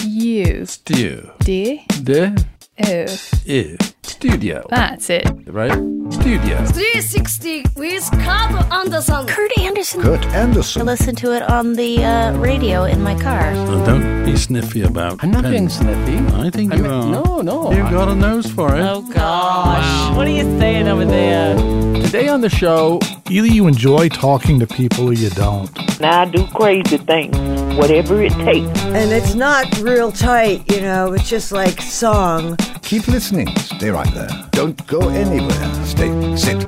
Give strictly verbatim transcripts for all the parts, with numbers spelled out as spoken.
You. Stew. D. De. O. U. Studio. That's it. Right? Studio. three sixty with Kurt Anderson. Kurt Anderson. Kurt Anderson. I listen to it on the uh, radio in my car. So don't be sniffy about I'm not pens. being sniffy. I think I you mean, are. no, no. You've got a nose for it. Oh, gosh. What are you saying over there? Today on the show, Either you enjoy talking to people or you don't. Now I do crazy things, whatever it takes. And it's not real tight, you know, it's just like song. Keep listening. Stay right there. Don't go anywhere. Stay. Sit.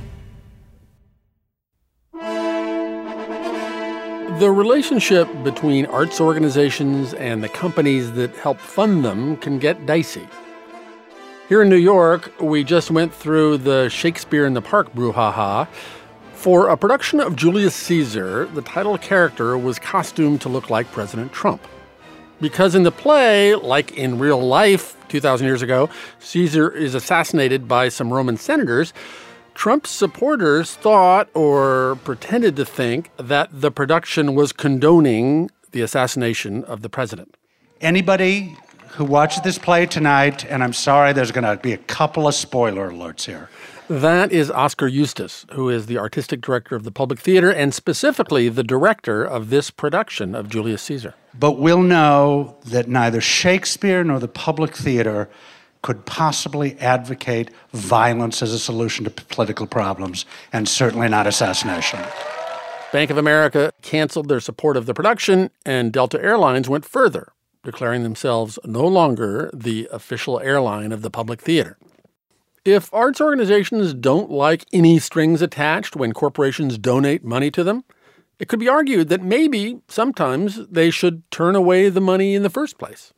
the relationship between arts organizations and the companies that help fund them can get dicey. Here in New York, we just went through the Shakespeare in the Park brouhaha. For a production of Julius Caesar, the title character was costumed to look like President Trump. Because in the play, like in real life two thousand years ago, Caesar is assassinated by some Roman senators, Trump's supporters thought or pretended to think that the production was condoning the assassination of the president. Anybody who watches this play tonight, and I'm sorry, there's going to be a couple of spoiler alerts here. That is Oscar Eustis, who is the artistic director of the Public Theater and specifically the director of this production of Julius Caesar. But we'll know that neither Shakespeare nor the Public Theater could possibly advocate violence as a solution to political problems, and certainly not assassination. Bank of America canceled their support of the production, and Delta Airlines went further, declaring themselves no longer the official airline of the Public Theater. If arts organizations don't like any strings attached when corporations donate money to them, it could be argued that maybe sometimes they should turn away the money in the first place.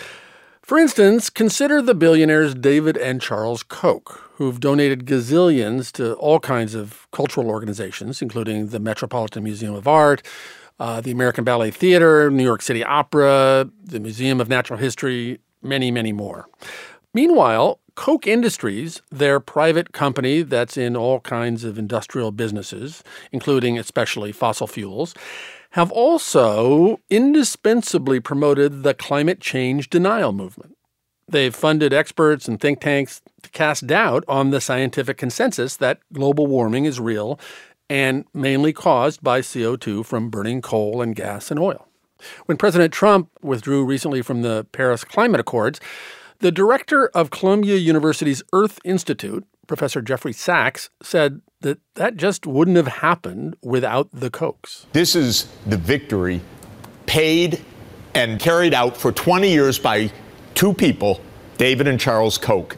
For instance, consider the billionaires David and Charles Koch, who've donated gazillions to all kinds of cultural organizations, including the Metropolitan Museum of Art, uh, the American Ballet Theater, New York City Opera, the Museum of Natural History, many, many more. Meanwhile, Koch Industries, their private company that's in all kinds of industrial businesses, including especially fossil fuels, have also indispensably promoted the climate change denial movement. They've funded experts and think tanks to cast doubt on the scientific consensus that global warming is real and mainly caused by C O two from burning coal and gas and oil. When President Trump withdrew recently from the Paris Climate Accords, the director of Columbia University's Earth Institute, Professor Jeffrey Sachs, said that that just wouldn't have happened without the Kochs. This is the victory paid and carried out for twenty years by two people, David and Charles Koch.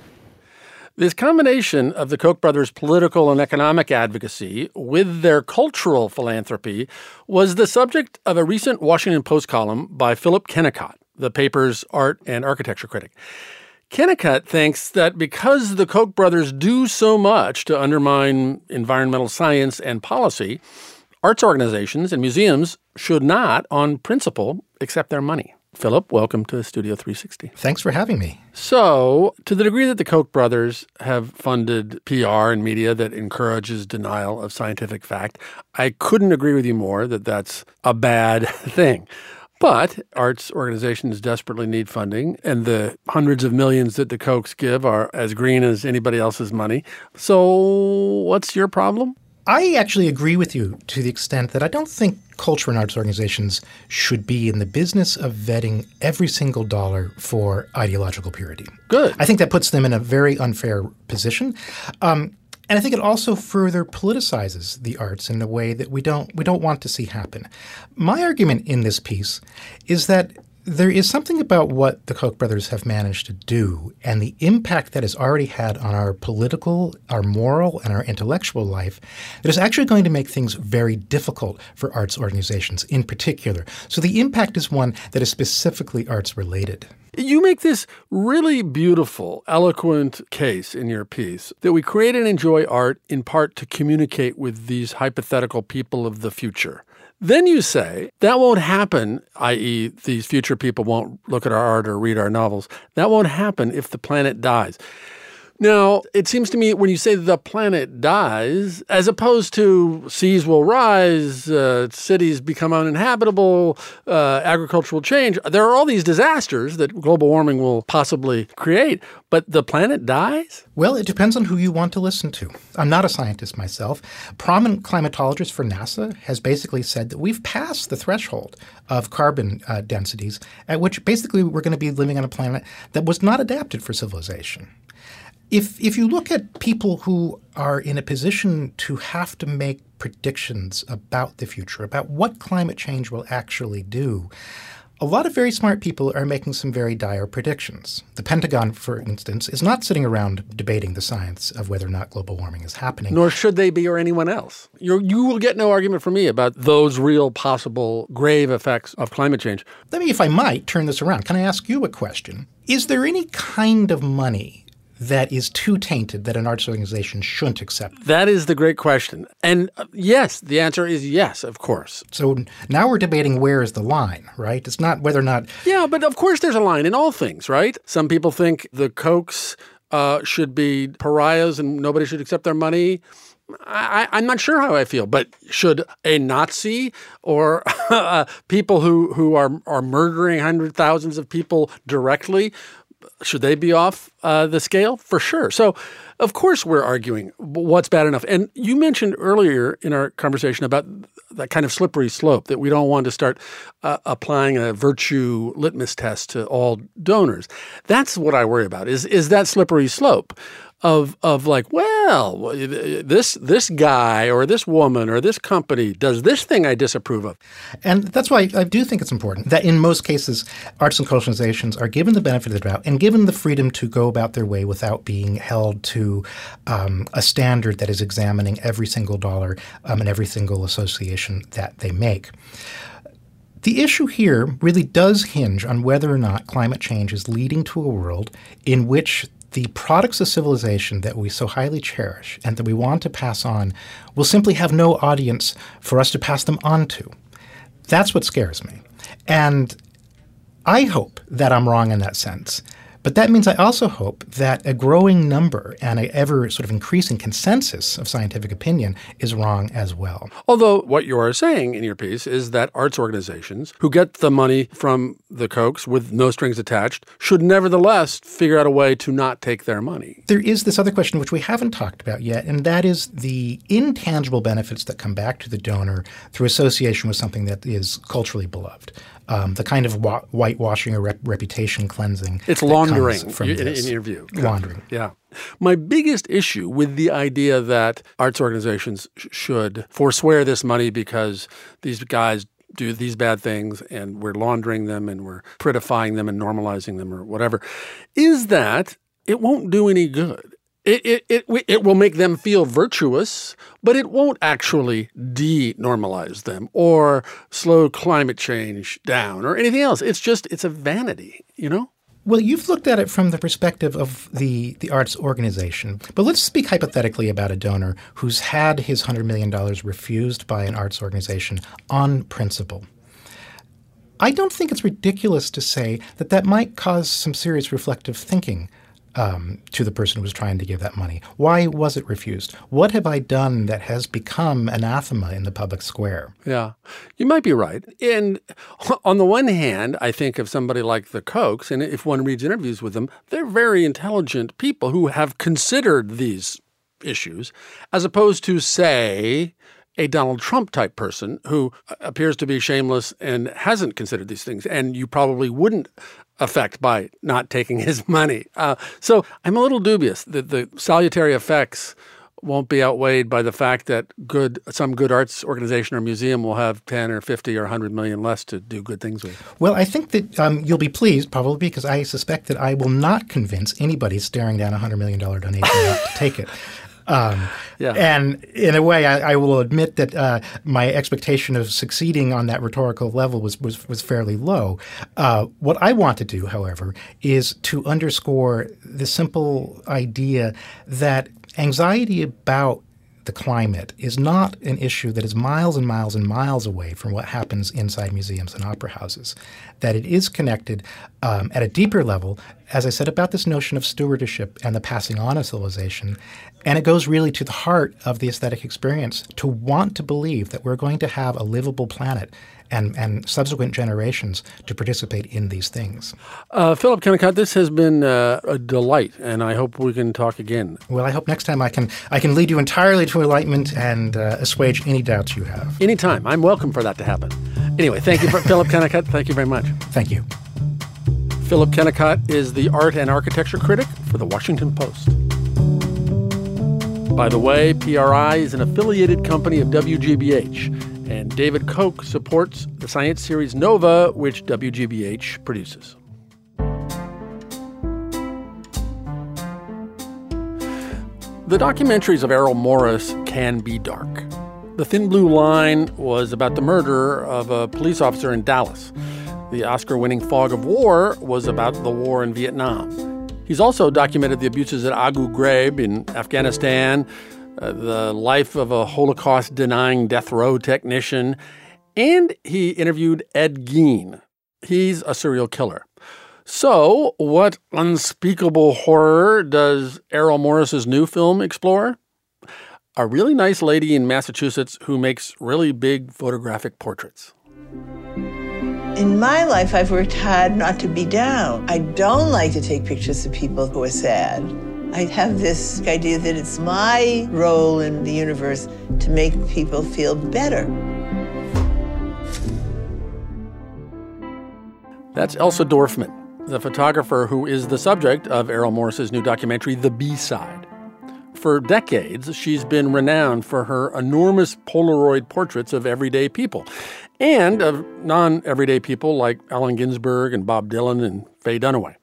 This combination of the Koch brothers' political and economic advocacy with their cultural philanthropy was the subject of a recent Washington Post column by Philip Kennicott, the paper's art and architecture critic. Kennicott thinks that because the Koch brothers do so much to undermine environmental science and policy, arts organizations and museums should not, on principle, accept their money. Philip, welcome to Studio three sixty. Thanks for having me. So, to the degree that the Koch brothers have funded P R and media that encourages denial of scientific fact, I couldn't agree with you more that that's a bad thing. But arts organizations desperately need funding, and the hundreds of millions that the Kochs give are as green as anybody else's money. So what's your problem? I actually agree with you to the extent that I don't think culture and arts organizations should be in the business of vetting every single dollar for ideological purity. Good. I think that puts them in a very unfair position. Um, And I think it also further politicizes the arts in a way that we don't we don't want to see happen. My argument in this piece is that there is something about what the Koch brothers have managed to do and the impact that has already had on our political, our moral, and our intellectual life that is actually going to make things very difficult for arts organizations in particular. So the impact is one that is specifically arts-related. You make this really beautiful, eloquent case in your piece that we create and enjoy art in part to communicate with these hypothetical people of the future. Then you say that won't happen, that is these future people won't look at our art or read our novels. That won't happen if the planet dies. Now, it seems to me when you say the planet dies, as opposed to seas will rise, uh, cities become uninhabitable, uh, agriculture will change, there are all these disasters that global warming will possibly create, but the planet dies? Well, it depends on who you want to listen to. I'm not a scientist myself. Prominent climatologist for NASA has basically said that we've passed the threshold of carbon uh, densities at which basically we're going to be living on a planet that was not adapted for civilization. If if you look at people who are in a position to have to make predictions about the future, about what climate change will actually do, a lot of very smart people are making some very dire predictions. The Pentagon, for instance, is not sitting around debating the science of whether or not global warming is happening. Nor should they be, or anyone else. You're, you will get no argument from me about those real possible grave effects of climate change. Let me, if I might, turn this around. Can I ask you a question? Is there any kind of money that is too tainted that an arts organization shouldn't accept? That is the great question. And uh, yes, the answer is yes, of course. So now we're debating where is the line, right? It's not whether or not... Yeah, but of course there's a line in all things, right? Some people think the Kochs uh, should be pariahs and nobody should accept their money. I, I'm not sure how I feel, but should a Nazi or uh, people who, who are, are murdering hundreds, thousands of people directly, should they be off uh, the scale? For sure. So, of course, we're arguing what's bad enough. And you mentioned earlier in our conversation about that kind of slippery slope, that we don't want to start uh, applying a virtue litmus test to all donors. That's what I worry about, is, is that slippery slope of of like, well, this this guy or this woman or this company does this thing I disapprove of. And that's why I do think it's important that in most cases, arts and cultural organizations are given the benefit of the doubt and given the freedom to go about their way without being held to um, a standard that is examining every single dollar um, and every single association that they make. The issue here really does hinge on whether or not climate change is leading to a world in which the products of civilization that we so highly cherish and that we want to pass on will simply have no audience for us to pass them on to. That's what scares me. And I hope that I'm wrong in that sense. But that means I also hope that a growing number and an ever sort of increasing consensus of scientific opinion is wrong as well. Although what you are saying in your piece is that arts organizations who get the money from the Kochs with no strings attached should nevertheless figure out a way to not take their money. There is this other question which we haven't talked about yet, and that is the intangible benefits that come back to the donor through association with something that is culturally beloved. Um, the kind of wa- whitewashing or rep- reputation cleansing. It's laundering, from in, this. in your view. Laundering. Yeah. My biggest issue with the idea that arts organizations sh- should forswear this money because these guys do these bad things and we're laundering them and we're prettifying them and normalizing them or whatever, is that it won't do any good. It, it it it will make them feel virtuous, but it won't actually de-normalize them or slow climate change down or anything else. It's just, it's a vanity, you know? Well, you've looked at it from the perspective of the, the arts organization. But let's speak hypothetically about a donor who's had his one hundred million dollars refused by an arts organization on principle. I don't think it's ridiculous to say that that might cause some serious reflective thinking Um, to the person who was trying to give that money. Why was it refused? What have I done that has become anathema in the public square? Yeah, you might be right. And on the one hand, I think of somebody like the Kochs, and if one reads interviews with them, they're very intelligent people who have considered these issues, as opposed to, say, a Donald Trump type person who appears to be shameless and hasn't considered these things, and you probably wouldn't affect by not taking his money. Uh, so I'm a little dubious that the salutary effects won't be outweighed by the fact that good some good arts organization or museum will have ten or fifty or one hundred million less to do good things with. Well, I think that um, you'll be pleased, probably, because I suspect that I will not convince anybody staring down a one hundred million dollars donation not to take it. Um, yeah. And in a way, I, I will admit that uh, my expectation of succeeding on that rhetorical level was was, was fairly low. Uh, what I want to do, however, is to underscore the simple idea that anxiety about the climate is not an issue that is miles and miles and miles away from what happens inside museums and opera houses, that it is connected um, at a deeper level as I said, about this notion of stewardship and the passing on of civilization. And it goes really to the heart of the aesthetic experience to want to believe that we're going to have a livable planet and, and subsequent generations to participate in these things. Uh, Philip Kennicott, this has been uh, a delight, and I hope we can talk again. Well, I hope next time I can I can lead you entirely to enlightenment and uh, assuage any doubts you have. Anytime. I'm welcome for that to happen. Anyway, thank you, for Philip Kennicott. Thank you very much. Thank you. Philip Kennicott is the art and architecture critic for The Washington Post. By the way, P R I is an affiliated company of W G B H, and David Koch supports the science series Nova, which W G B H produces. The documentaries of Errol Morris can be dark. The Thin Blue Line was about the murder of a police officer in Dallas. The Oscar-winning Fog of War was about the war in Vietnam. He's also documented the abuses at Abu Ghraib in Afghanistan, uh, the life of a Holocaust-denying death row technician, and he interviewed Ed Gein. He's a serial killer. So, what unspeakable horror does Errol Morris's new film explore? A really nice lady in Massachusetts who makes really big photographic portraits. In my life, I've worked hard not to be down. I don't like to take pictures of people who are sad. I have this idea that it's my role in the universe to make people feel better. That's Elsa Dorfman, the photographer who is the subject of Errol Morris's new documentary, The B-Side. For decades, she's been renowned for her enormous Polaroid portraits of everyday people and of non-everyday people like Allen Ginsberg and Bob Dylan and Faye Dunaway.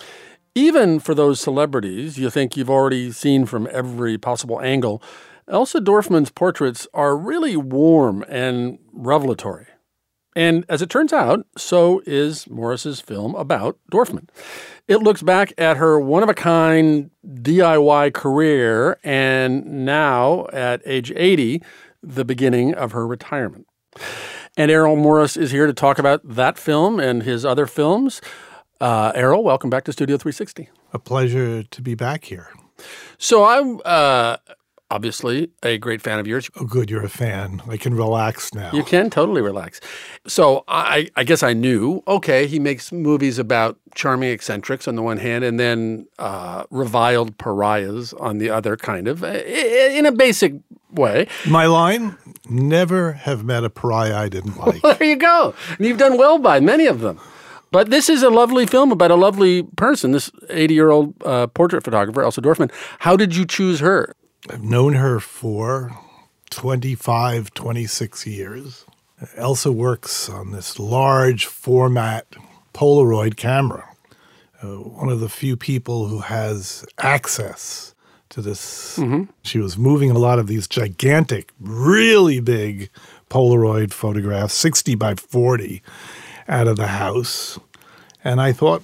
Even for those celebrities you think you've already seen from every possible angle, Elsa Dorfman's portraits are really warm and revelatory. And as it turns out, so is Morris's film about Dorfman. It looks back at her one-of-a-kind D I Y career and now, at age eighty, the beginning of her retirement. And Errol Morris is here to talk about that film and his other films. Uh, Errol, welcome back to Studio three sixty. A pleasure to be back here. So I'm uh, obviously a great fan of yours. Oh, good. You're a fan. I can relax now. You can totally relax. So I, I guess I knew, okay, he makes movies about charming eccentrics on the one hand and then uh, reviled pariahs on the other, kind of, in a basic way. My line, never have met a pariah I didn't like. Well, there you go. And you've done well by many of them. But this is a lovely film about a lovely person, this eighty-year-old uh, portrait photographer, Elsa Dorfman. How did you choose her? I've known her for twenty-five, twenty-six years. Elsa works on this large format Polaroid camera. Uh, one of the few people who has access to this. Mm-hmm. She was moving a lot of these gigantic, really big Polaroid photographs, sixty by forty, out of the house. And I thought,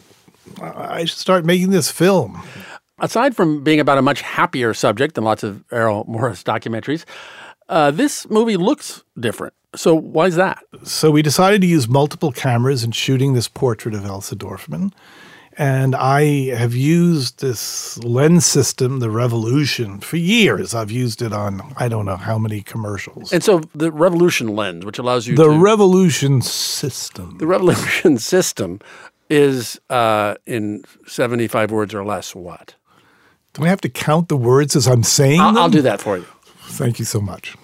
I should start making this film. Aside from being about a much happier subject than lots of Errol Morris documentaries, uh, this movie looks different. So why is that? So we decided to use multiple cameras in shooting this portrait of Elsa Dorfman. And I have used this lens system, the Revolution, for years. I've used it on I don't know how many commercials. And so the Revolution lens, which allows you the to... The Revolution system. The Revolution system is, uh, in seventy-five words or less, what? Do I have to count the words as I'm saying I'll, them? I'll do that for you. Thank you so much.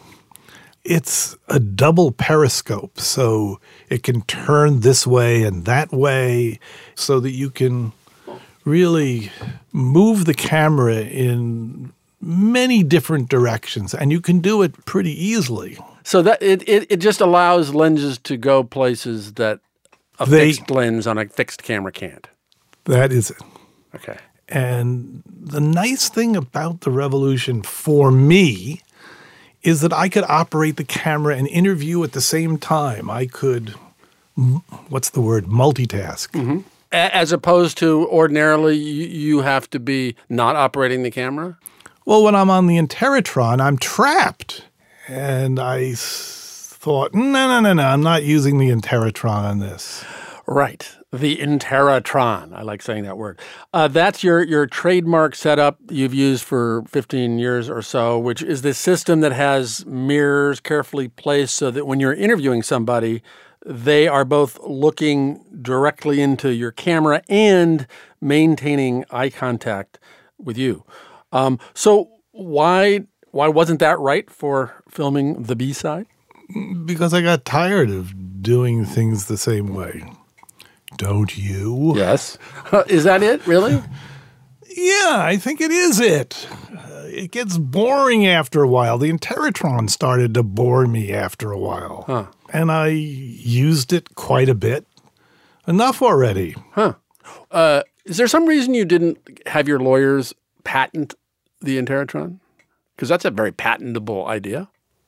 It's a double periscope, so it can turn this way and that way so that you can really move the camera in many different directions, and you can do it pretty easily. So that it, it, it just allows lenses to go places that a they, fixed lens on a fixed camera can't. That is it. Okay. And the nice thing about the Revolution for me is that I could operate the camera and interview at the same time. I could, what's the word, multitask. Mm-hmm. As opposed to ordinarily you have to be not operating the camera? Well, when I'm on the Interrotron, I'm trapped. And I thought, no, no, no, no, I'm not using the Interrotron on this. Right. The Interrotron. I like saying that word. Uh, that's your, your trademark setup you've used for fifteen years or so, which is this system that has mirrors carefully placed so that when you're interviewing somebody, they are both looking directly into your camera and maintaining eye contact with you. Um, so why why wasn't that right for filming the B-side? Because I got tired of doing things the same way. Don't you? Yes. Is that it, really? Yeah, I think it is it. Uh, it gets boring after a while. The Interrotron started to bore me after a while. Huh. And I used it quite a bit. Enough already. Huh. Uh, is there some reason you didn't have your lawyers patent the Interrotron? Because that's a very patentable idea.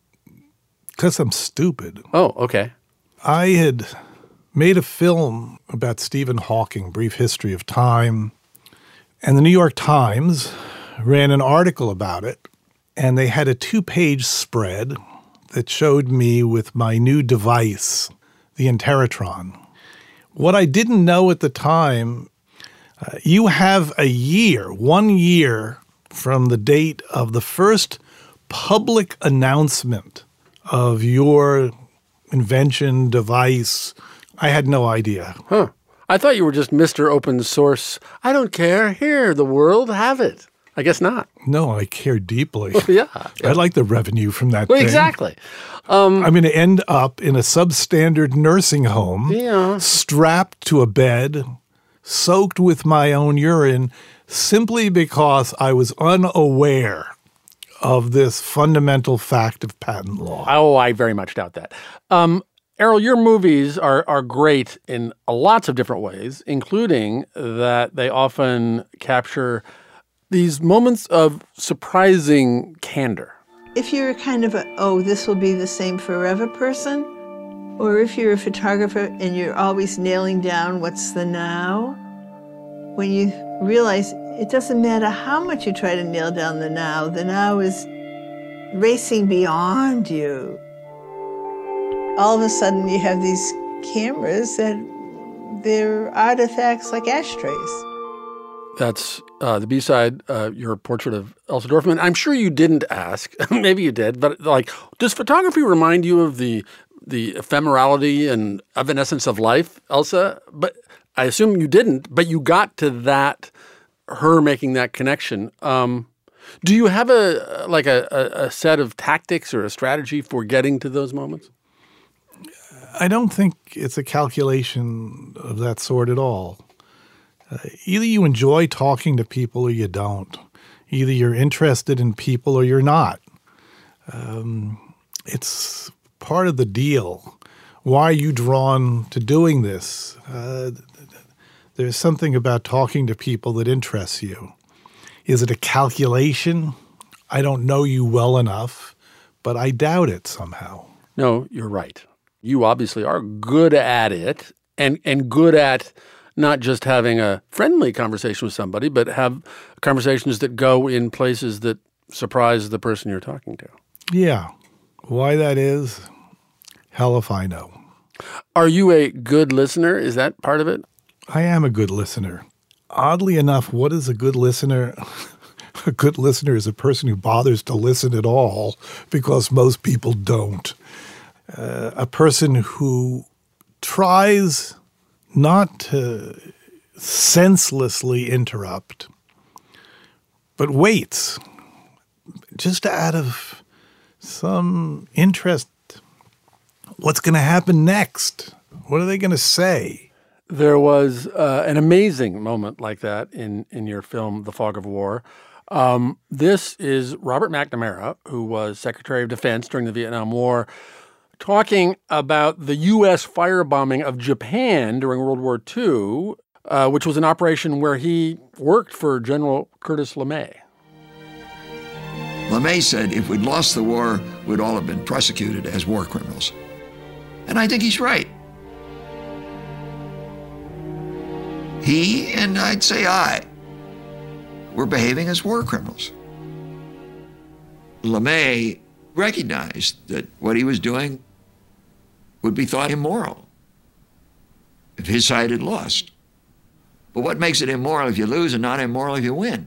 Because I'm stupid. Oh, okay. I had made a film about Stephen Hawking, Brief History of Time, and the New York Times ran an article about it, and they had a two-page spread that showed me with my new device, the Interrotron. What I didn't know at the time, uh, you have a year, one year from the date of the first public announcement of your invention, device. I had no idea. Huh. I thought you were just Mister Open Source. I don't care. Here, the world, have it. I guess not. No, I care deeply. yeah, yeah. I'd like the revenue from that well, thing. Exactly. Um, I'm going to end up in a substandard nursing home, yeah. strapped to a bed, soaked with my own urine, simply because I was unaware of this fundamental fact of patent law. Oh, I very much doubt that. Um, Errol, your movies are are great in lots of different ways, including that they often capture these moments of surprising candor. If you're kind of a, oh, this will be the same forever person, or if you're a photographer and you're always nailing down what's the now, when you realize it doesn't matter how much you try to nail down the now, the now is racing beyond you. All of a sudden you have these cameras that they're artifacts like ashtrays. That's uh, the B-side, uh, your portrait of Elsa Dorfman. I'm sure you didn't ask. Maybe you did. But, like, does photography remind you of the the ephemerality and evanescence of life, Elsa? But I assume you didn't, but you got to that, her making that connection. Um, do you have a like a, a, a set of tactics or a strategy for getting to those moments? I don't think it's a calculation of that sort at all. Uh, either you enjoy talking to people or you don't. Either you're interested in people or you're not. Um, it's part of the deal. Why are you drawn to doing this? Uh, there's something about talking to people that interests you. Is it a calculation? I don't know you well enough, but I doubt it somehow. No, you're right. You obviously are good at it and, and good at not just having a friendly conversation with somebody, but have conversations that go in places that surprise the person you're talking to. Yeah. Why that is, hell if I know. Are you a good listener? Is that part of it? I am a good listener. Oddly enough, what is a good listener? A good listener is a person who bothers to listen at all, because most people don't. Uh, a person who tries not to senselessly interrupt, but waits just out of some interest. What's going to happen next? What are they going to say? There was uh, an amazing moment like that in, in your film, The Fog of War. Um, this is Robert McNamara, who was Secretary of Defense during the Vietnam War, talking about the U S firebombing of Japan during World War Two, uh, which was an operation where he worked for General Curtis LeMay. LeMay said if we'd lost the war, we'd all have been prosecuted as war criminals. And I think he's right. He, and I'd say I, were behaving as war criminals. LeMay recognized that what he was doing would be thought immoral. if his side had lost. But what makes it immoral if you lose and not immoral if you win?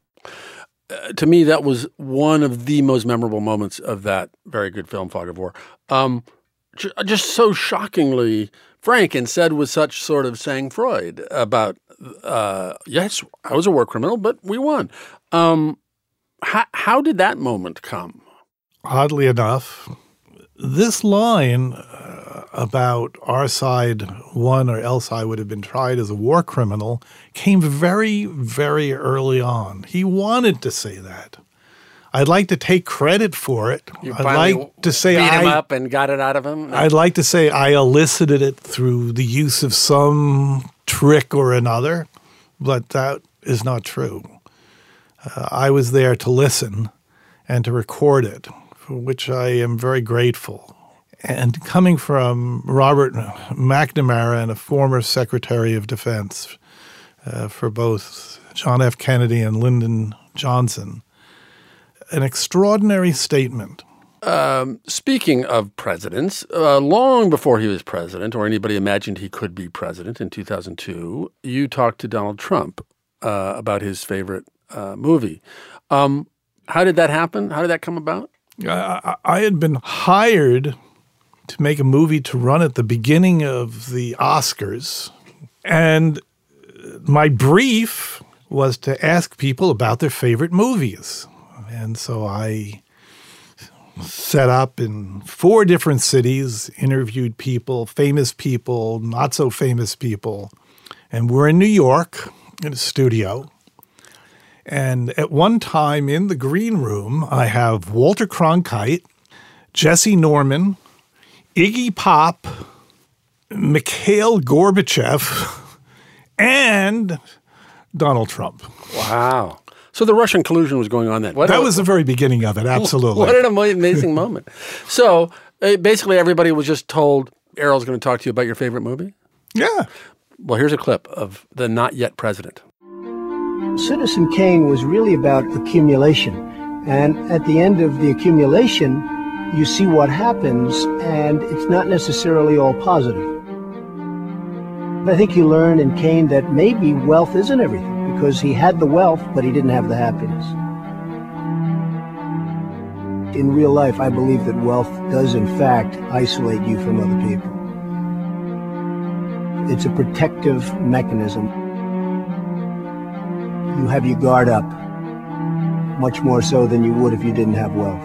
Uh, to me, that was one of the most memorable moments of that very good film, Fog of War. Um, j- just so shockingly frank and said with such sort of sang-froid about, uh, yes, I was a war criminal, but we won. Um, how, how did that moment come? Oddly enough, this line uh, about our side won or else I would have been tried as a war criminal came very, very early on. He wanted to say that. I'd like to take credit for it. You I'd like to say beat I, him up and got it out of him? I'd like to say I elicited it through the use of some trick or another, but that is not true. Uh, I was there to listen and to record it, for which I am very grateful. And coming from Robert McNamara and a former Secretary of Defense uh, for both John F. Kennedy and Lyndon Johnson, an extraordinary statement. Um, speaking of presidents, uh, long before he was president or anybody imagined he could be president in two thousand two, you talked to Donald Trump uh, about his favorite uh, movie. Um, how did that happen? How did that come about? I, I had been hired to make a movie to run at the beginning of the Oscars, and my brief was to ask people about their favorite movies. And so I set up in four different cities, interviewed people, famous people, not so famous people. And we're in New York in a studio. And at one time in the green room, I have Walter Cronkite, Jesse Norman, Iggy Pop, Mikhail Gorbachev, and Donald Trump. Wow. So the Russian collusion was going on then. What that a, was the very beginning of it, absolutely. What an amazing moment. So uh, basically everybody was just told, Errol's going to talk to you about your favorite movie? Yeah. Well, here's a clip of the not yet president. Citizen Kane was really about accumulation. And at the end of the accumulation, you see what happens, and it's not necessarily all positive. I think you learn in Kane that maybe wealth isn't everything, because he had the wealth, but he didn't have the happiness. In real life, I believe that wealth does, in fact, isolate you from other people. It's a protective mechanism. You have your guard up, much more so than you would if you didn't have wealth.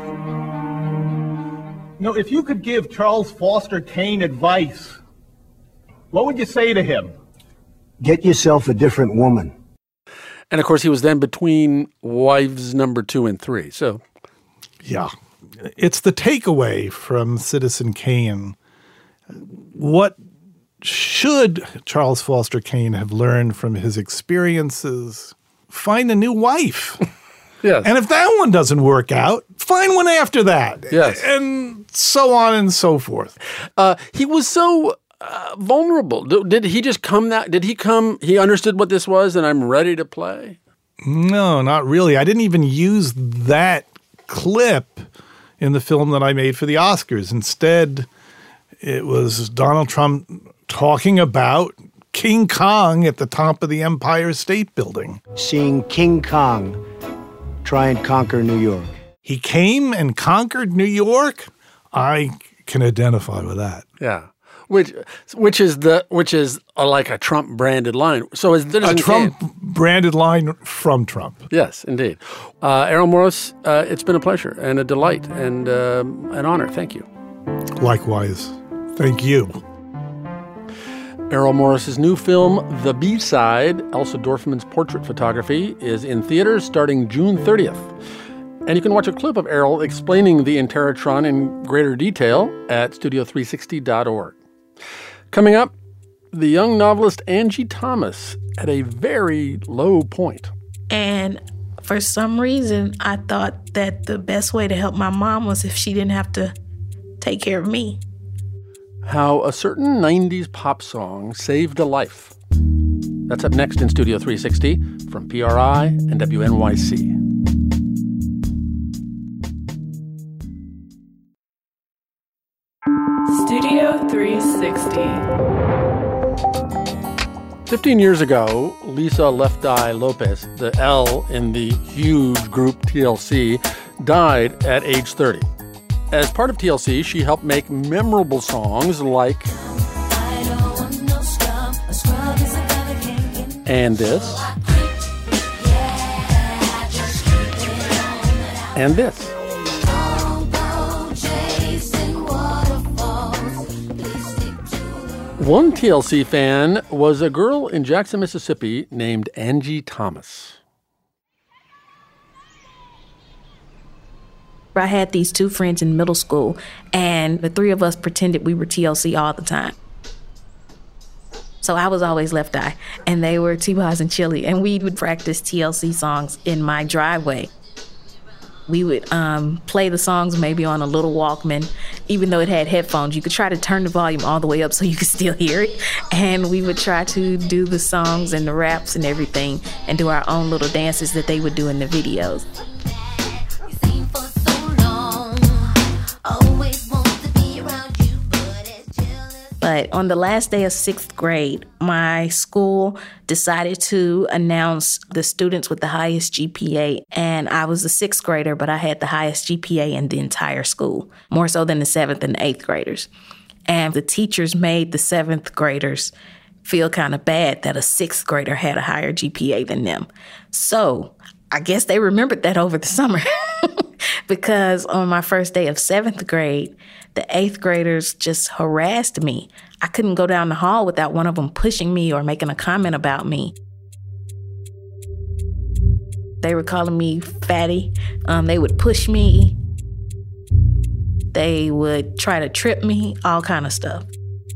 No, if you could give Charles Foster Kane advice, what would you say to him? Get yourself a different woman. And of course, he was then between wives number two and three. So, yeah, it's the takeaway from Citizen Kane. What should Charles Foster Kane have learned from his experiences? Find a new wife. Yes. And if that one doesn't work out, find one after that. Yes. And so on and so forth. Uh, he was so uh, vulnerable. Did he just come that? Did he come? He understood what this was, and I'm ready to play? No, not really. I didn't even use that clip in the film that I made for the Oscars. Instead, it was Donald Trump talking about King Kong at the top of the Empire State Building. Seeing King Kong try and conquer New York. He came and conquered New York? I can identify with that. Yeah. Which which is the which is a, like a Trump branded line. So is a Trump Kane, branded line from Trump. Yes, indeed. Uh, Errol Morris, uh, it's been a pleasure and a delight and uh, an honor. Thank you. Likewise. Thank you. Errol Morris's new film, The B-Side, Elsa Dorfman's portrait photography, is in theaters starting June thirtieth. And you can watch a clip of Errol explaining the Interrotron in greater detail at studio three sixty dot org. Coming up, the young novelist Angie Thomas at a very low point. And for some reason, I thought that the best way to help my mom was if she didn't have to take care of me. How a certain nineties pop song saved a life. That's up next in Studio three sixty from P R I and W N Y C. Studio three sixty. Fifteen years ago, Lisa Left Eye Lopez, the L in the huge group T L C, died at age thirty. As part of T L C, she helped make memorable songs like And This, and this. One T L C fan was a girl in Jackson, Mississippi named Angie Thomas. I had these two friends in middle school, and the three of us pretended we were T L C all the time. So I was always Left Eye, and they were T-Boz and Chili, and we would practice T L C songs in my driveway. We would um, play the songs maybe on a little Walkman. Even though it had headphones, you could try to turn the volume all the way up so you could still hear it. And we would try to do the songs and the raps and everything and do our own little dances that they would do in the videos. But on the last day of sixth grade, my school decided to announce the students with the highest G P A. And I was a sixth grader, but I had the highest G P A in the entire school, more so than the seventh and eighth graders. And the teachers made the seventh graders feel kind of bad that a sixth grader had a higher G P A than them. So I guess they remembered that over the summer. Because on my first day of seventh grade, the eighth graders just harassed me. I couldn't go down the hall without one of them pushing me or making a comment about me. They were calling me fatty. Um, they would push me. They would try to trip me, all kind of stuff.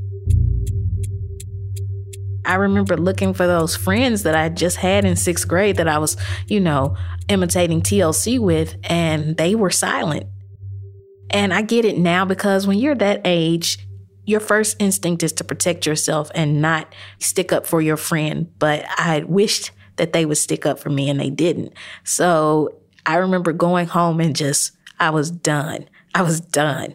I remember looking for those friends that I just had in sixth grade that I was, you know, imitating T L C with, and they were silent. And I get it now because when you're that age, your first instinct is to protect yourself and not stick up for your friend. But I wished that they would stick up for me, and they didn't. So I remember going home and just, I was done. I was done.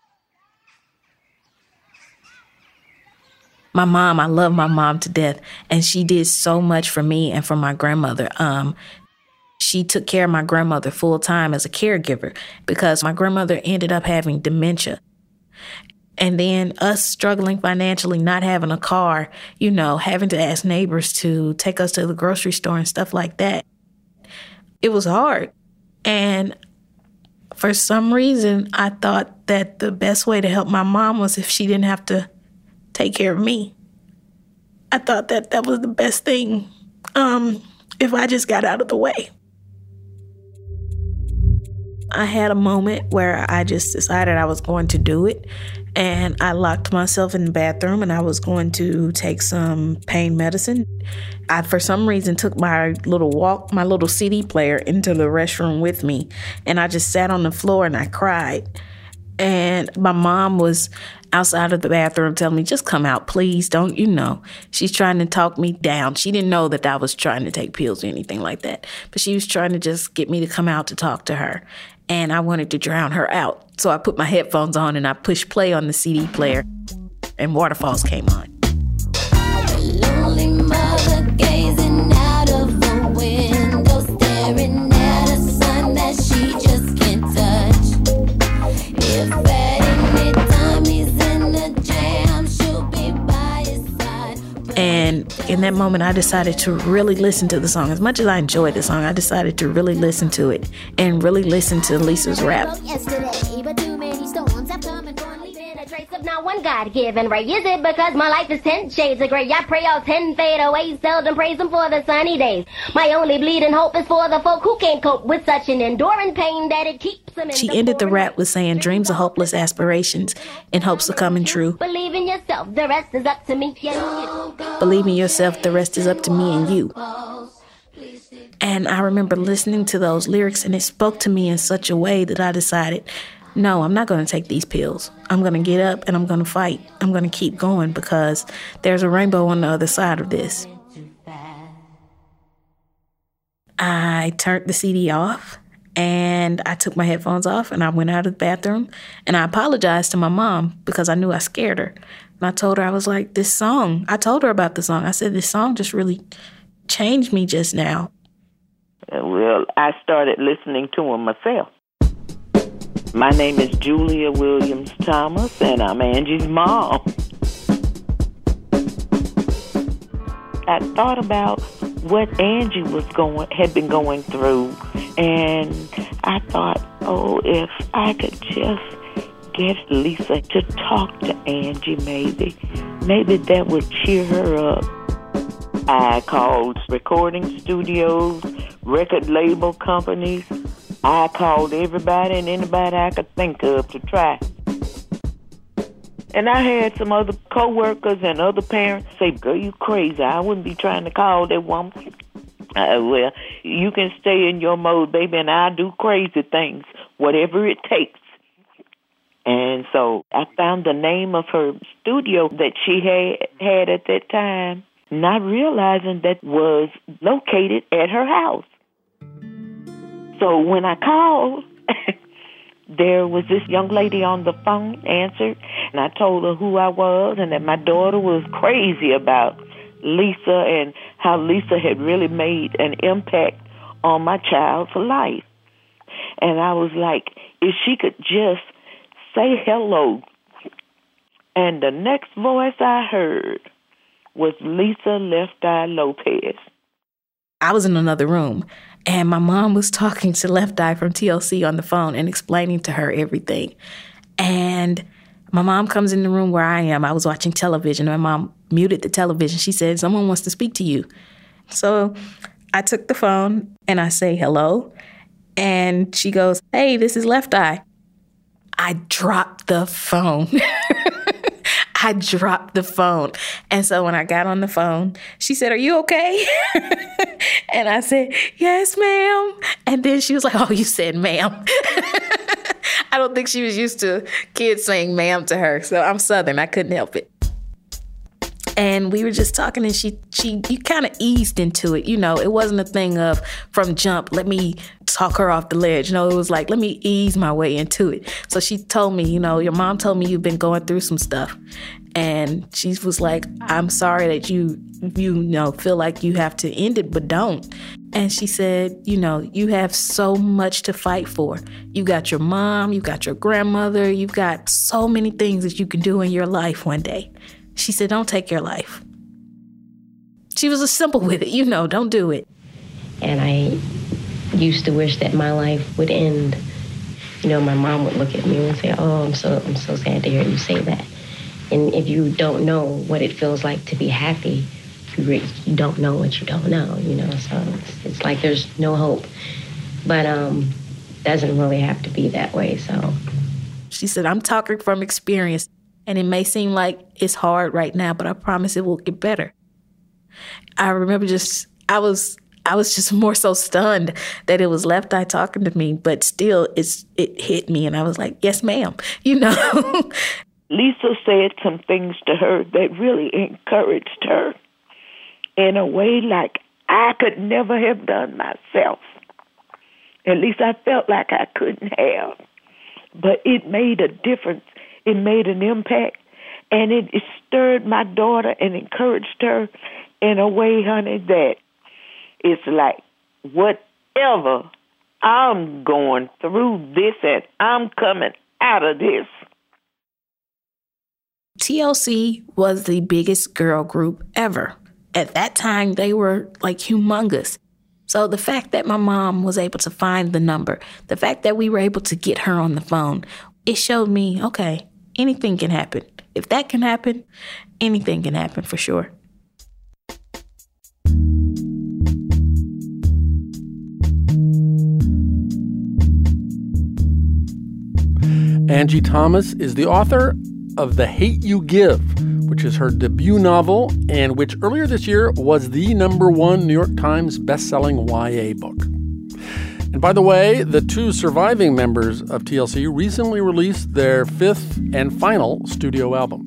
My mom, I love my mom to death, and she did so much for me and for my grandmother. Um, she took care of my grandmother full time as a caregiver because my grandmother ended up having dementia. And then us struggling financially, not having a car, you know, having to ask neighbors to take us to the grocery store and stuff like that. It was hard. And for some reason, I thought that the best way to help my mom was if she didn't have to take care of me. I thought that that was the best thing um, if I just got out of the way. I had a moment where I just decided I was going to do it, and I locked myself in the bathroom and I was going to take some pain medicine. I, for some reason, took my little walk, my little C D player into the restroom with me, and I just sat on the floor and I cried. And my mom was outside of the bathroom telling me, just come out, please. Don't, you know, she's trying to talk me down. She didn't know that I was trying to take pills or anything like that. But she was trying to just get me to come out to talk to her. And I wanted to drown her out. So I put my headphones on and I pushed play on the C D player. And Waterfalls came on. Lonely mother gazing out of the window, staring at a sun that she just can't touch. If at any time he's in the jam, she'll be by his side. And in that moment, I decided to really listen to the song. As much as I enjoyed the song, I decided to really listen to it and really listen to Lisa's rap. Not one God-given ray. Is it because my life is ten shades of gray? I pray all ten fade away, seldom praise him for the sunny days. My only bleeding hope is for the folk who can't cope with such an enduring pain that it keeps them in. She the ended the rap with saying, dreams are hopeless aspirations in hopes of coming true. Believe in yourself, the rest is up to me. Yeah. Believe in yourself, the rest is up to me and you. And I remember listening to those lyrics, and it spoke to me in such a way that I decided, no, I'm not going to take these pills. I'm going to get up and I'm going to fight. I'm going to keep going because there's a rainbow on the other side of this. I turned the C D off and I took my headphones off and I went out of the bathroom and I apologized to my mom because I knew I scared her. And I told her, I was like, this song, I told her about the song. I said, this song just really changed me just now. Well, I started listening to him myself. My name is Julia Williams Thomas, and I'm Angie's mom. I thought about what Angie was going, had been going through, and I thought, oh, if I could just get Lisa to talk to Angie, maybe, maybe that would cheer her up. I called recording studios, record label companies. I called everybody and anybody I could think of to try. And I had some other co-workers and other parents say, girl, you crazy. I wouldn't be trying to call that woman. Uh, well, you can stay in your mode, baby, and I'll do crazy things, whatever it takes. And so I found the name of her studio that she had, had at that time, not realizing that was located at her house. So when I called, there was this young lady on the phone, answered, and I told her who I was and that my daughter was crazy about Lisa and how Lisa had really made an impact on my child's life. And I was like, if she could just say hello. And the next voice I heard was Lisa Left Eye Lopez. I was in another room, and my mom was talking to Left Eye from T L C on the phone and explaining to her everything. And my mom comes in the room where I am. I was watching television. My mom muted the television. She said, someone wants to speak to you. So I took the phone, and I say hello. And she goes, hey, this is Left Eye. I dropped the phone. I dropped the phone. And so when I got on the phone, she said, are you okay? And I said, yes, ma'am. And then she was like, oh, you said ma'am. I don't think she was used to kids saying ma'am to her. So I'm Southern. I couldn't help it. And we were just talking, and she, she, you kind of eased into it. You know, it wasn't a thing of from jump, let me talk her off the ledge. No, it was like, let me ease my way into it. So she told me, you know, your mom told me you've been going through some stuff. And she was like, I'm sorry that you, you know, feel like you have to end it, but don't. And she said, you know, you have so much to fight for. You got your mom, you got your grandmother, you've got so many things that you can do in your life one day. She said, don't take your life. She was simple with it, you know, don't do it. And I used to wish that my life would end. You know, my mom would look at me and say, oh, I'm so I'm so sad to hear you say that. And if you don't know what it feels like to be happy, you, re- you don't know what you don't know, you know. So it's, it's like there's no hope. But um, it doesn't really have to be that way, so. She said, I'm talking from experience. And it may seem like it's hard right now, but I promise it will get better. I remember just, I was I was just more so stunned that it was Left Eye talking to me, but still it's it hit me, and I was like, yes, ma'am, you know. Lisa said some things to her that really encouraged her in a way like I could never have done myself. At least I felt like I couldn't have. But it made a difference. It made an impact, and it, it stirred my daughter and encouraged her in a way, honey, that it's like, whatever, I'm going through this and I'm coming out of this. T L C was the biggest girl group ever. At that time, they were like humongous. So the fact that my mom was able to find the number, the fact that we were able to get her on the phone, it showed me, okay, anything can happen. If that can happen, anything can happen for sure. Angie Thomas is the author of The Hate U Give, which is her debut novel and which earlier this year was the number one New York Times bestselling Y A book. And by the way, the two surviving members of T L C recently released their fifth and final studio album.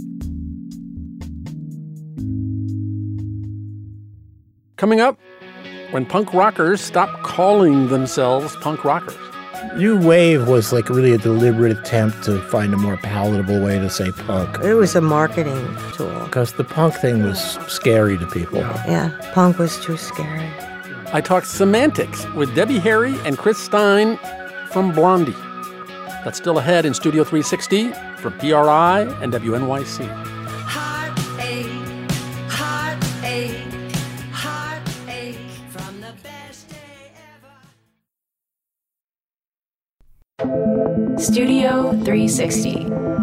Coming up, when punk rockers stop calling themselves punk rockers. New wave was like really a deliberate attempt to find a more palatable way to say punk. It was a marketing tool. Because the punk thing was scary to people. Yeah, punk was too scary. I talked semantics with Debbie Harry and Chris Stein from Blondie. That's still ahead in Studio three sixty from P R I and W N Y C. Studio three sixty.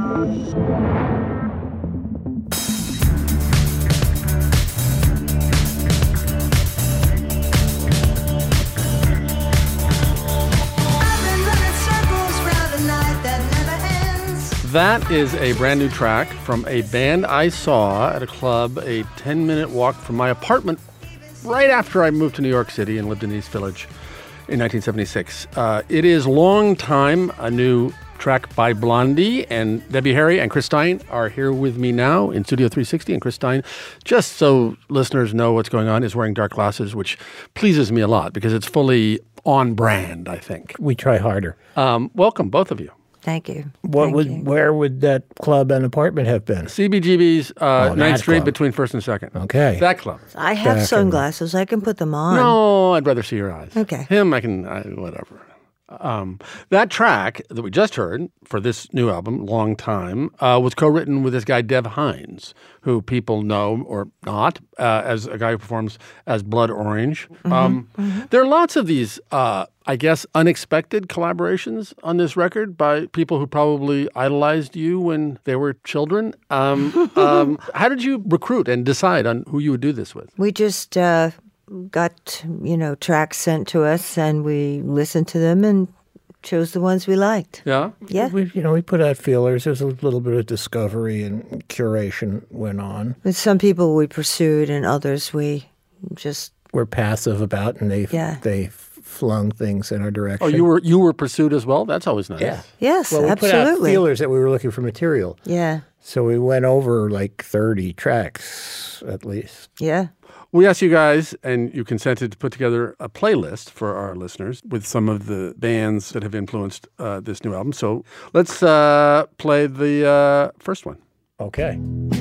That is a brand new track from a band I saw at a club a ten-minute walk from my apartment right after I moved to New York City and lived in East Village in nineteen seventy-six. Uh, it is Long Time, a new track by Blondie, and Debbie Harry and Chris Stein are here with me now in Studio three sixty. And Chris Stein, just so listeners know what's going on, is wearing dark glasses, which pleases me a lot because it's fully on brand, I think. We try harder. Um, welcome, both of you. Thank you. What Thank would you. where would that club and apartment have been? C B G B's uh, Oh, ninth that Street club. between First and Second. Okay. That club. I have Back in- sunglasses. I can put them on. No, I'd rather see your eyes. Okay. Him, I can, I, whatever. Um, that track that we just heard for this new album, Long Time, uh, was co-written with this guy, Dev Hynes, who people know or not uh, as a guy who performs as Blood Orange. Mm-hmm. Um, There are lots of these, uh, I guess, unexpected collaborations on this record by people who probably idolized you when they were children. Um, um, how did you recruit and decide on who you would do this with? We just uh, got, you know, tracks sent to us, and we listened to them and chose the ones we liked. Yeah? Yeah. We, you know, we put out feelers. There's a little bit of discovery and curation went on. With some people we pursued, and others we just... We're passive about, and they Yeah. they flung things in our direction. Oh, you were you were pursued as well? That's always nice. Yeah. Yes, well, we absolutely. put out feelers that we were looking for material. Yeah. So we went over like thirty tracks at least. Yeah. We asked you guys, and you consented to put together a playlist for our listeners with some of the bands that have influenced uh, this new album. So let's uh, play the uh, first one. Okay.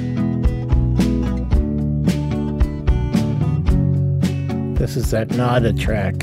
This is that Nada track.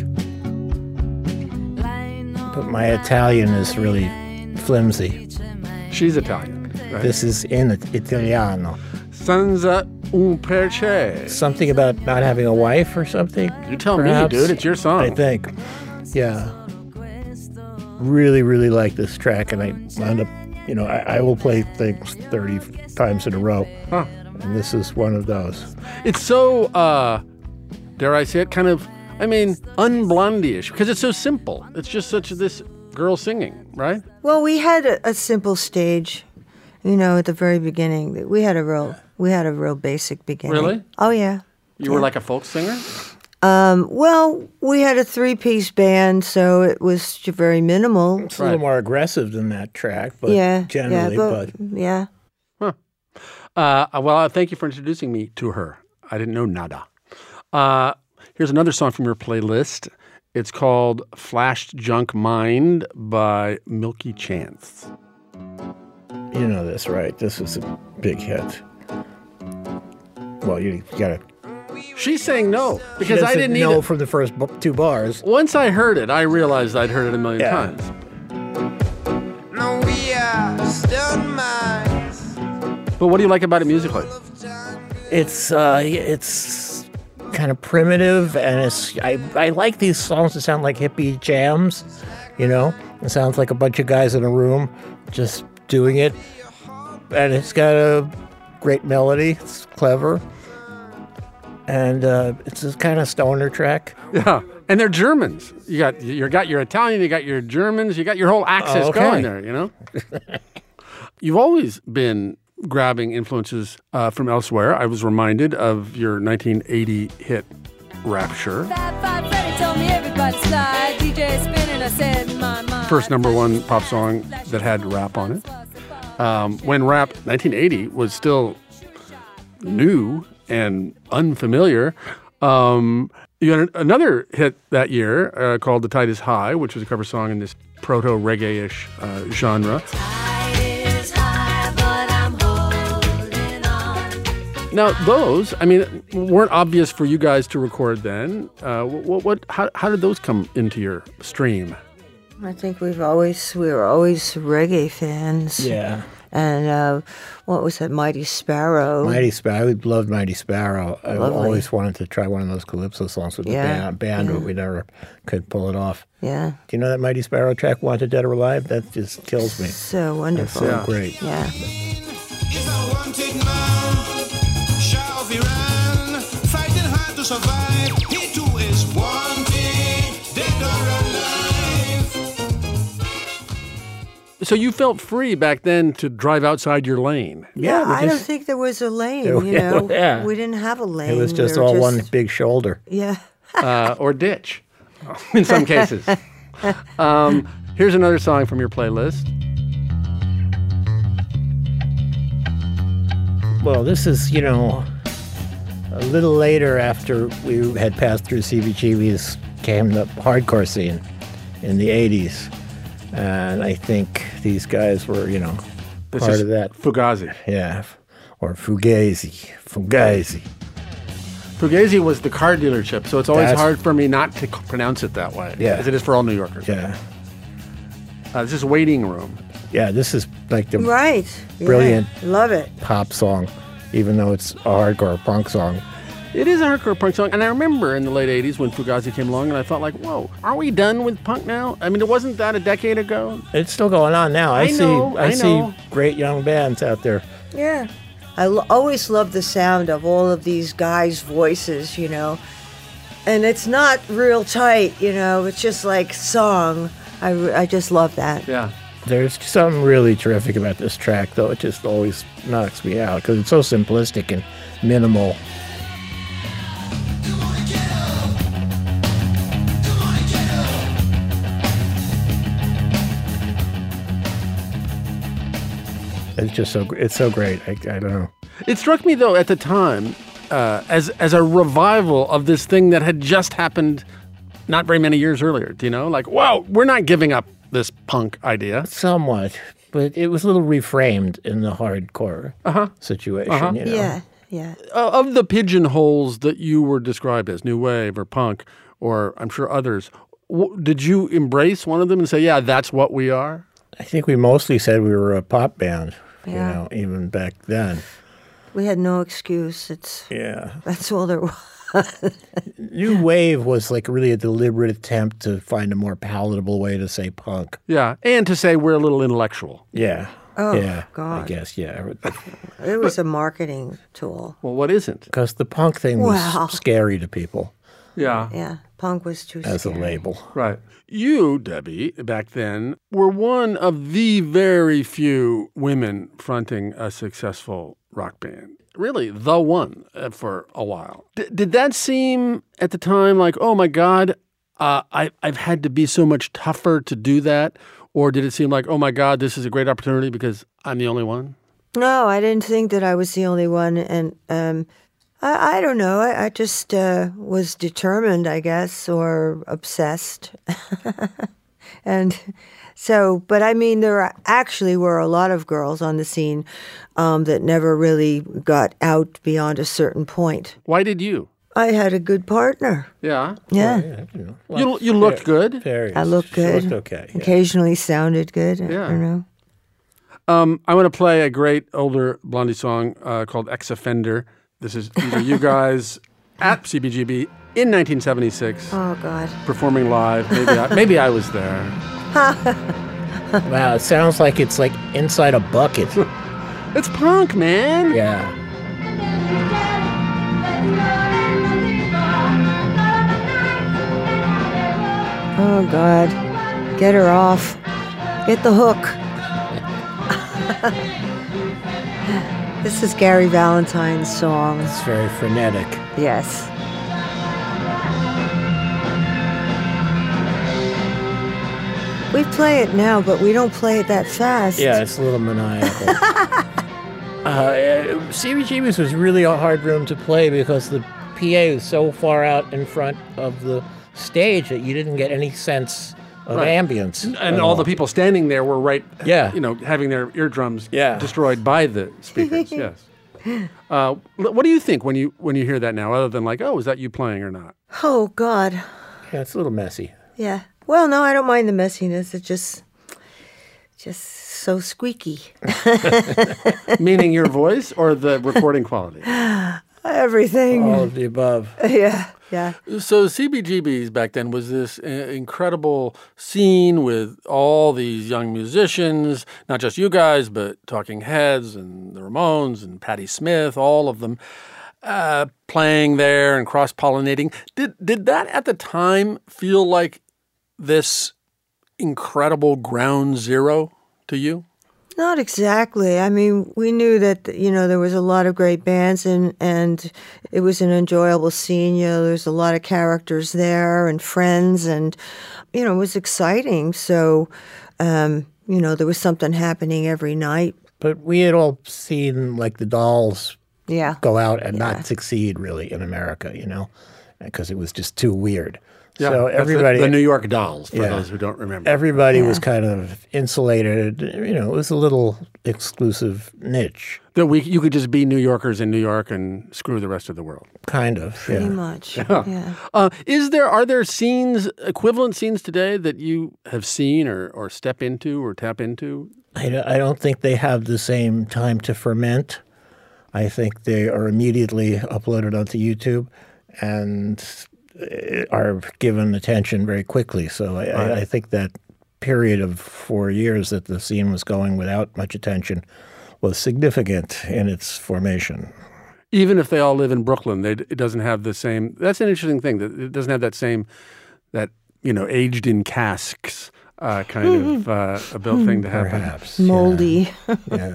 But my Italian is really flimsy. She's Italian, right? This is in Italiano. Senza un perché. Something about not having a wife or something? You tell perhaps? me, dude. It's your song. I think. Yeah. Really, really like this track, and I wound up, you know, I, I will play things thirty times in a row. Huh. And this is one of those. It's so, uh, dare I say it, kind of, I mean, un-Blondie-ish, because it's so simple. It's just such this girl singing, right? Well, we had a, a simple stage, you know, at the very beginning. We had a real, we had a real basic beginning. Really? Oh, yeah. You were like a folk singer? Um, well, we had a three-piece band, so it was very minimal. It's a little more aggressive than that track, but yeah, generally, yeah, but, but yeah. Huh. Uh, well, uh, thank you for introducing me to her. I didn't know nada. Uh, here's another song from your playlist. It's called Flashed Junk Mind by Milky Chance. You know this, right? This is a big hit. Well, you, you gotta... She's saying no, because she I didn't know either. from the first bu- two bars. Once I heard it, I realized I'd heard it a million Yeah. times. No, we are still minds. But what do you like about it musically? It's uh, it's kind of primitive, and it's I, I like these songs that sound like hippie jams. You know, it sounds like a bunch of guys in a room just doing it, and it's got a great melody. It's clever, and uh, it's a kind of stoner track. Yeah, and they're Germans. You got you got your Italian, you got your Germans, you got your whole axis Oh, okay. going there. You know, you've always been grabbing influences uh, from elsewhere. I was reminded of your nineteen eighty hit Rapture. First number one pop song that had rap on it. Um, when rap, nineteen eighty, was still new and unfamiliar, um, You had another hit that year uh, called The Tide is High, which was a cover song in this proto-reggae-ish uh, genre. Now, those, I mean, weren't obvious for you guys to record then. Uh, what, what, how, how did those come into your stream? I think we've always, we were always reggae fans. Yeah. And uh, what was that, Mighty Sparrow? Mighty Sparrow. I loved Mighty Sparrow. I Lovely. always wanted to try one of those Calypso songs with Yeah, the band, band yeah. but we never could pull it off. Yeah. Do you know that Mighty Sparrow track, Wanted Dead or Alive? That just kills me. So wonderful. That's so great. Yeah. Fighting hard to survive. He too is wanted, dead or alive. So you felt free back then to drive outside your lane. Yeah, I don't just- think there was a lane, Yeah, you know. yeah. We didn't have a lane. It was just We were all one big shoulder. Yeah. uh, or ditch, in some cases. Um, here's another song from your playlist. Well, this is, you know, a little later after we had passed through C B G B's came the hardcore scene in the eighties. And I think these guys were, you know, This part is of that. Fugazi. Yeah. Or Fugazi. Fugazi. Fugazi was the car dealership, so it's always That's- hard for me not to c- pronounce it that way. Yeah. As it is for all New Yorkers. Yeah. Uh, this is Waiting Room. Yeah, this is like the Right. brilliant Yeah. Love it. pop song, even though it's a hardcore punk song. It is a hardcore punk song, and I remember in the late eighties when Fugazi came along, and I thought like, whoa, are we done with punk now? I mean, it wasn't that a decade ago? It's still going on now. I, I see know, I, I see know. great young bands out there. Yeah. I l- always love the sound of all of these guys' voices, you know. And it's not real tight, you know. It's just like song. I, re- I just love that. Yeah. There's something really terrific about this track, though. It just always knocks me out because it's so simplistic and minimal. It's just so gr- it's so great. I, I don't know. It struck me, though, at the time uh, as as a revival of this thing that had just happened not very many years earlier. Do you know? Like, whoa, we're not giving up this punk idea. Somewhat, but it was a little reframed in the hardcore Uh-huh. situation. Uh-huh. You know? Yeah, yeah. Uh, of the pigeonholes that you were described as, new wave or punk, or I'm sure others, w- did you embrace one of them and say, yeah, that's what we are? I think we mostly said we were a pop band, you Yeah. know, even back then. We had no excuse. It's Yeah. That's all there was. New wave was like really a deliberate attempt to find a more palatable way to say punk. Yeah, and to say we're a little intellectual. Yeah. Oh, yeah, God. I guess, yeah. It was a marketing tool. Well, what isn't? Because the punk thing was Wow. scary to people Yeah. Yeah, punk was too as a scary. label. Right. You, Debbie, back then, were one of the very few women fronting a successful rock band. Really, the one uh, for a while. D- did that seem at the time like, oh my God, uh, I- I've had to be so much tougher to do that? Or did it seem like, oh my God, this is a great opportunity because I'm the only one? No, I didn't think that I was the only one, and um, I, I don't know. I, I just uh, was determined, I guess, or obsessed, and so. But I mean, there are, actually were a lot of girls on the scene um, that never really got out beyond a certain point. Why did you? I had a good partner. Yeah. Yeah, you, know, You, you looked good. Very, I looked she good. looked okay. yeah. Occasionally sounded good. Yeah. I don't know. Um, I want to play a great older Blondie song uh, called Ex-Offender. This is either you guys at C B G B in nineteen seventy-six Oh God. performing live. Maybe I, maybe I was there. Wow, it sounds like it's like inside a bucket. It's punk, man. Yeah. Oh God. Get her off. Get the hook. This is Gary Valentine's song. It's very frenetic. Yes. We play it now, but we don't play it that fast. Yeah, it's a little maniacal. uh, C B G B's was really a hard room to play because the P A was so far out in front of the stage that you didn't get any sense of Right. ambience. And at all the people standing there were right, Yeah. you know, having their eardrums Yeah. destroyed by the speakers. Yes. Uh, what do you think when you when you hear that now, other than like, oh, is that you playing or not? Oh, God. Yeah, it's a little messy. Yeah. Well, no, I don't mind the messiness. It's just, just so squeaky. Meaning your voice or the recording quality? Everything. All of the above. Yeah, yeah. So C B G B's back then was this uh, incredible scene with all these young musicians, not just you guys, but Talking Heads and the Ramones and Patti Smith, all of them uh, playing there and cross-pollinating. Did did that at the time feel like this incredible ground zero to you? Not exactly. I mean, we knew that, you know, there was a lot of great bands and, and it was an enjoyable scene. You know, there's a lot of characters there and friends and, you know, it was exciting. So, um, you know, there was something happening every night. But we had all seen, like, the Dolls Yeah. go out and Yeah. not succeed, really, in America, you know, because it was just too weird. Yeah, so that's the- everybody, the New York Dolls, for Yeah. those who don't remember. Everybody Yeah. was kind of insulated. You know, it was a little exclusive niche. That we you could just be New Yorkers in New York and screw the rest of the world. Kind of, Pretty yeah. much. Yeah. Yeah. Uh, is there are there scenes equivalent scenes today that you have seen or or step into or tap into? I, don't- I don't think they have the same time to ferment. I think they are immediately uploaded onto YouTube and uh, are given attention very quickly. So I, Right. I, I think that period of four years that the scene was going without much attention was significant in its formation. Even if they all live in Brooklyn, they, it doesn't have the same. That's an interesting thing. That it doesn't have that same, that you know, aged in casks uh, kind of uh, ability thing to happen. Perhaps moldy. Yeah.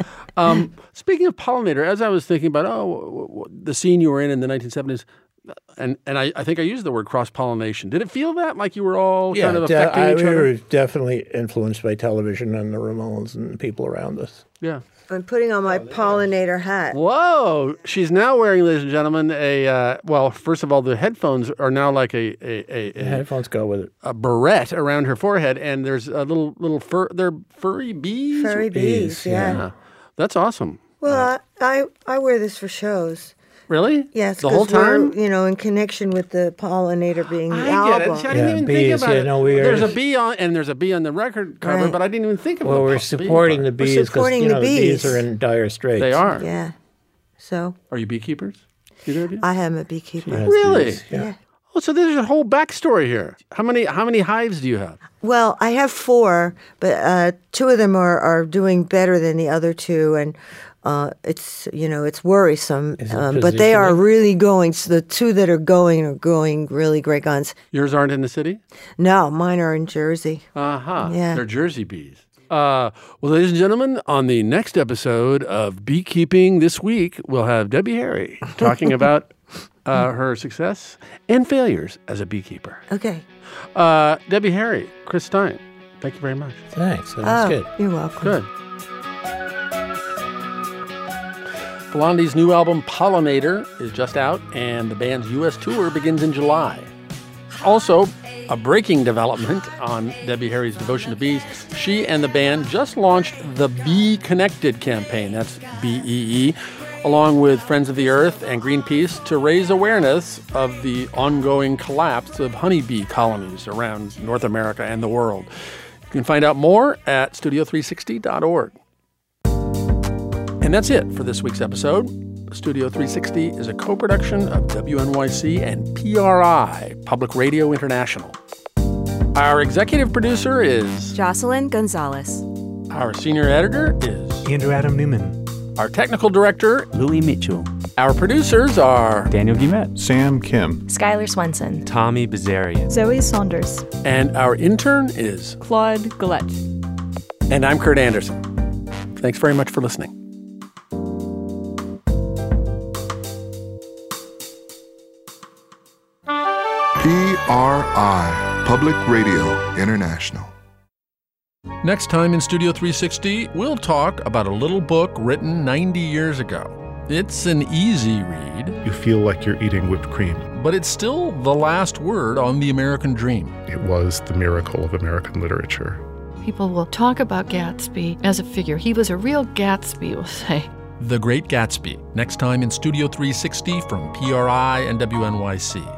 Um, speaking of pollinator, as I was thinking about oh w- w- the scene you were in in the nineteen seventies, and and I, I think I used the word cross pollination. Did it feel that like you were all Yeah, kind of de- affecting I- each we other? were definitely influenced by television and the Ramones and the people around us. Yeah. I'm putting on my pollinator hat. Whoa! She's now wearing, ladies and gentlemen, a uh, well. First of all, the headphones are now like a a, a, The a headphones go with it. a barrette around her forehead, and there's a little little fur. They're furry bees. Furry bees, yeah. That's awesome. Well, I, I I wear this for shows. Really? Yes, The whole 'cause we're, time? you know, in connection with the pollinator being the I album. get it. See, I didn't Yeah, even bees, think about yeah, it. no, we There's are- a bee on, and there's a bee on the record cover, Right. but I didn't even think of Well, the we're bee supporting the part. bees because supporting you the know, the bees bees. are in dire straits. They are. Yeah. So Are you beekeepers? Either of you? I am a beekeeper. Yes, Really? bees, Yeah. Oh, so there's a whole backstory here. How many how many hives do you have? Well, I have four, but uh, two of them are, are doing better than the other two, and uh, it's you know it's worrisome. Is it Um, but they are positioning? really going. So the two that are going are going really great guns. Yours aren't in the city? No, mine are in Jersey. Uh-huh. Yeah. They're Jersey bees. Uh, well, ladies and gentlemen, on the next episode of Beekeeping This Week, we'll have Debbie Harry talking about uh, her success and failures as a beekeeper. Okay. Uh, Debbie Harry, Chris Stein, thank you very much. Thanks. That was Oh, good. you're welcome. Good. Blondie's new album, Pollinator, is just out, and the band's U S tour begins in July. Also, a breaking development on Debbie Harry's devotion to bees. She and the band just launched the Bee Connected campaign, that's B E E, along with Friends of the Earth and Greenpeace to raise awareness of the ongoing collapse of honeybee colonies around North America and the world. You can find out more at studio three sixty dot org. And that's it for this week's episode. Studio three sixty is a co-production of W N Y C and P R I, Public Radio International. Our executive producer is Jocelyn Gonzalez. Our senior editor is Andrew Adam Newman. Our technical director, Louis Mitchell. Our producers are Daniel Guillemette. Sam Kim. Skylar Swenson. Tommy Bazarian. Zoe Saunders. And our intern is Claude Gillette. And I'm Kurt Anderson. Thanks very much for listening. P R I, Public Radio International. Next time in Studio three sixty, we'll talk about a little book written ninety years ago. It's an easy read. You feel like you're eating whipped cream. But it's still the last word on the American dream. It was the miracle of American literature. People will talk about Gatsby as a figure. He was a real Gatsby, we'll say. The Great Gatsby, next time in Studio three sixty from P R I and W N Y C.